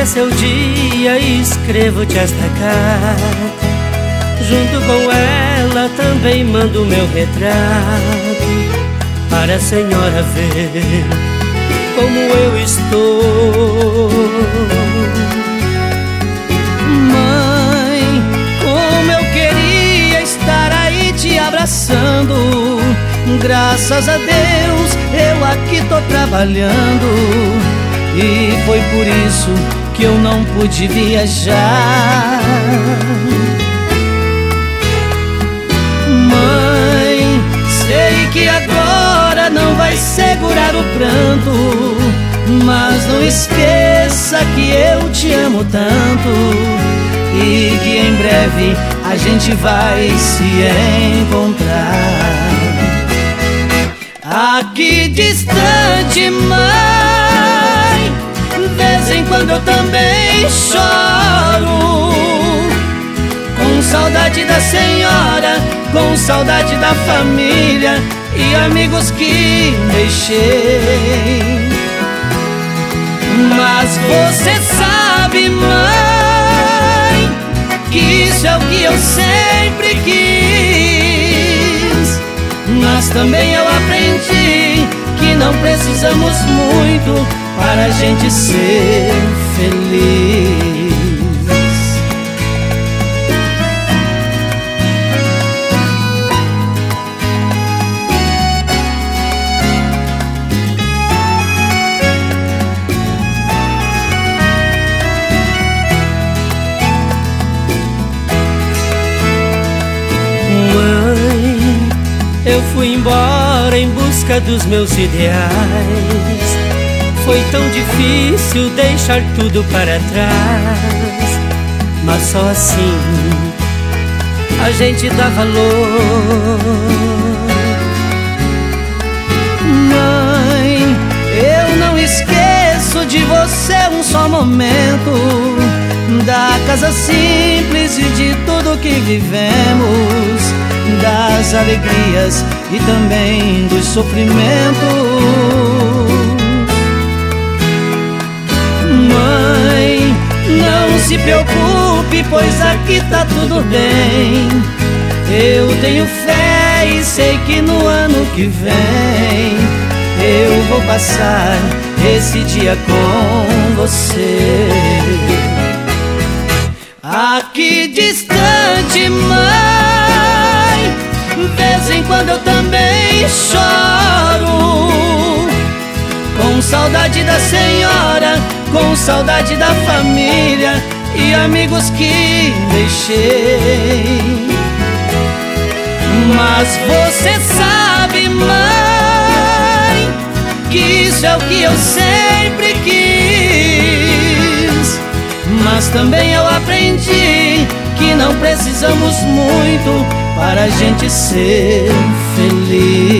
esse é o dia e escrevo-te esta carta. Junto com ela também mando meu retrato, para a senhora ver como eu estou. Mãe, como eu queria estar aí te abraçando. Graças a Deus eu aqui tô trabalhando, e foi por isso que eu não pude viajar. Mãe, sei que agora não vai segurar o pranto, mas não esqueça que eu te amo tanto, e que em breve a gente vai se encontrar. Aqui distante, mãe, vez em quando eu também choro, com saudade da senhora, com saudade da família e amigos que deixei. Mas você sabe, mãe, que isso é o que eu sempre quis. Mas também eu aprendi que não precisamos muito para a gente ser feliz. Eu fui embora em busca dos meus ideais. Foi tão difícil deixar tudo para trás, mas só assim a gente dá valor. Mãe, eu não esqueço de você um só momento, da casa simples e de tudo que vivemos, das alegrias e também dos sofrimentos. Mãe, não se preocupe, pois aqui tá tudo bem. Eu tenho fé e sei que no ano que vem eu vou passar esse dia com você. Aqui distante, mãe, vez em quando eu também choro, com saudade da senhora, com saudade da família e amigos que deixei. Mas você sabe, mãe, que isso é o que eu sempre quis. Mas também eu aprendi que não precisamos muito para a gente ser feliz.